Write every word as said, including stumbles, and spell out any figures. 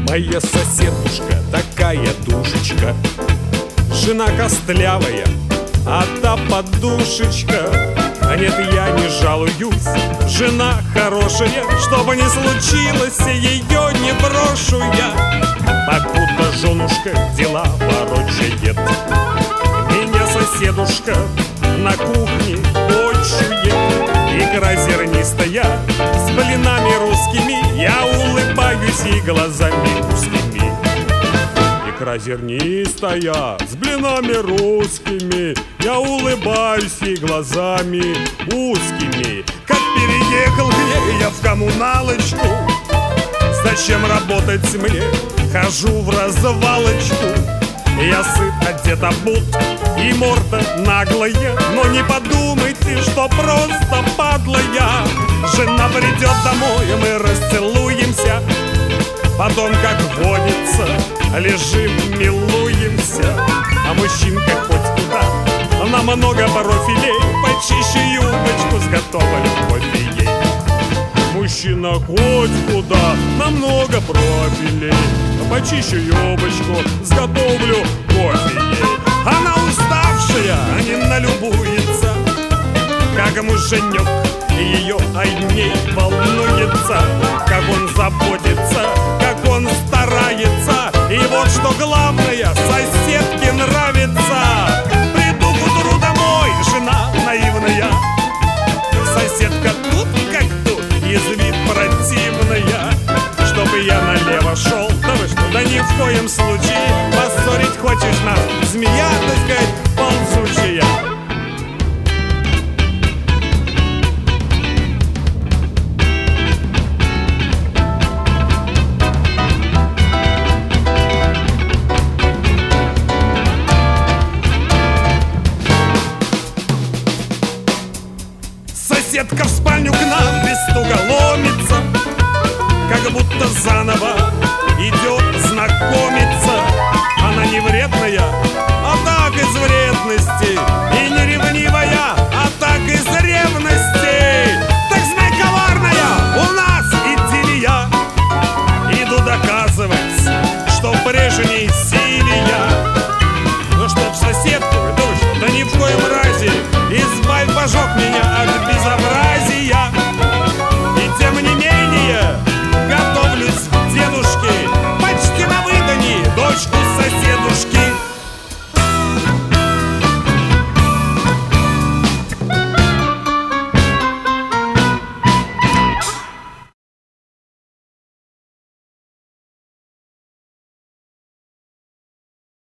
Моя соседушка такая душечка, жена костлявая, а та подушечка. А нет, я не жалуюсь, жена хорошая, что бы ни случилось, ее не брошу я. Покуда женушка дела ворочает, меня соседушка на кухне почует. Икра зернистая с блинами русскими, я улыбаюсь и глазами узкими. Икра зернистая с блинами русскими, я улыбаюсь и глазами узкими. Как переехал к ней я в коммуналочку, зачем работать мне, хожу в развалочку. Я сыт, одет, обут, и морда наглая, но не подумайте, что просто подлая. Жена придет домой, и мы расцелуемся, потом, как водится, лежим, милуемся. А мужчинка хоть куда, нам много профилей, почище юбочку сготовлю кофе ей. Мужчина хоть куда, намного профилей, почищу юбочку, сготовлю кофе ей. Она уставшая, а не налюбуется, как муженек ее о ней волнуется, как он заботится, как он старается. И вот что главное, соседке нравится. Приду к утру домой, жена наивная, соседка тут как тут, из вид противная. Чтобы я налево шел, да вы что, да ни в коем случае. Поссорить хочешь нас, змея, так сказать, ползучая. Соседка в спальню к нам без стука ломится, как будто заново